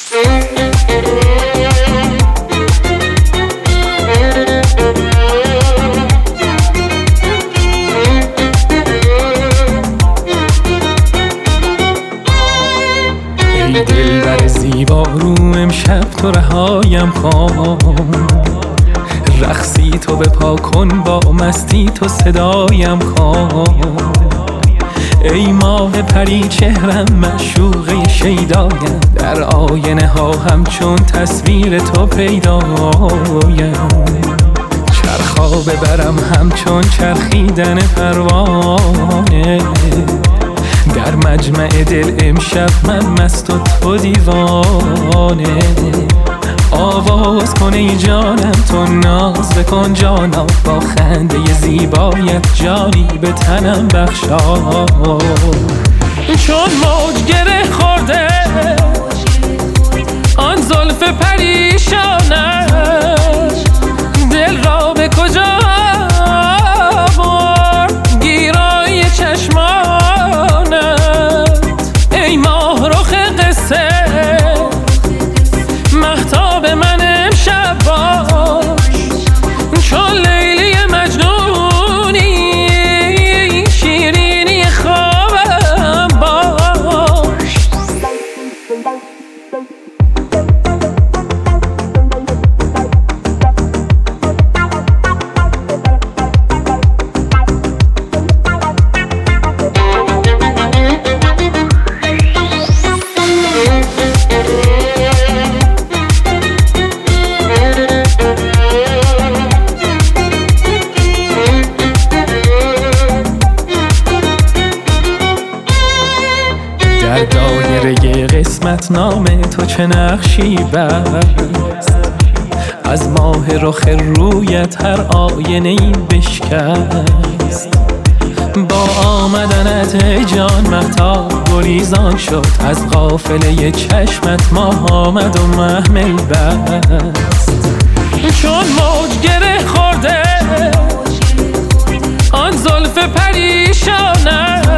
ای دلبر زیبا رو امشب تو رهایم کن، رقصی تو بپا کن با مستی تو صدایم کن. ای ماه پری چهرم معشوقه شیدایم، در آینه ها همچون تصویر تو پیدایم. چرخا ببرم همچون چرخیدن پروانه، در مجمع دل امشب من مست و تو دیوانه. آواز کن ای جانم تو ناز بکن جانا، با خنده زیبایت جانی به تنم بخشا. چون موج گره خورده آن زلف پریشانت، دل را به کجا برد گیرای چشمانت. ای ماه رخ قصه مهتاب من امشب باش، چون لیلی مجنونی شیرینی خوابم باش. در دایره قسمت نامه تو چه نقشی بست، از ماه رخ رویت هر آینه‌ای بشکست. با آمدنت ای جان مهتاب گریزان شد، از قافله چشمت ماه آمد و محمل بست. چون موج گره خورده آن زلف پریشانت،